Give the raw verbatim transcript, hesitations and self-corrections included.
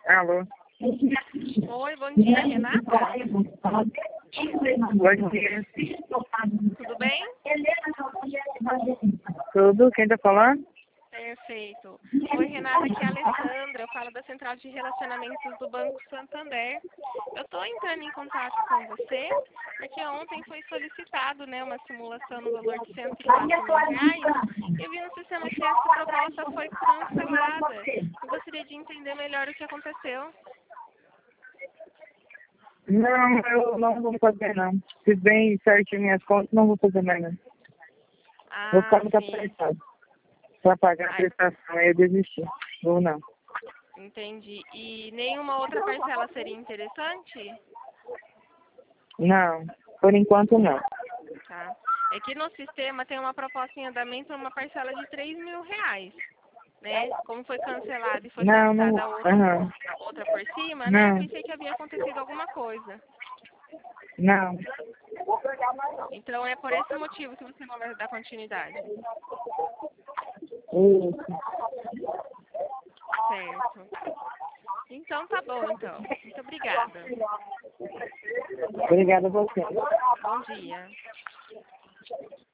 Alô? Oi, bom dia, Renata. Bom dia. Tudo bem? Tudo? Quem tá falando? Perfeito. Oi, Renata, aqui é a Alessandra. Eu falo da Central de Relacionamentos do Banco Santander. Eu estou entrando em contato com você porque ontem foi solicitado, né, uma simulação no valor de cento e quatro mil reais. Eu vi no sistema que essa proposta foi cancelada. Eu gostaria de entender melhor o que aconteceu. Não, eu não vou fazer não. Se bem certinho minhas contas, não vou fazer mais não. Vou ficar Ah, muito sim. apressado. Pra pagar a Ai, prestação, aí eu desisti. Ou não. entendi. E nenhuma outra parcela seria interessante? Não, por enquanto não. Tá. É que no sistema tem uma proposta em andamento uma parcela de três mil reais, né? Como foi cancelado e foi Não, não. solicitada a outra, Aham. a outra por cima, né? Eu Não, pensei que havia acontecido alguma coisa. não. Então é por esse motivo que você não vai dar continuidade. Isso. Certo. Então tá bom, então. Muito obrigada. Obrigada a você. Bom dia.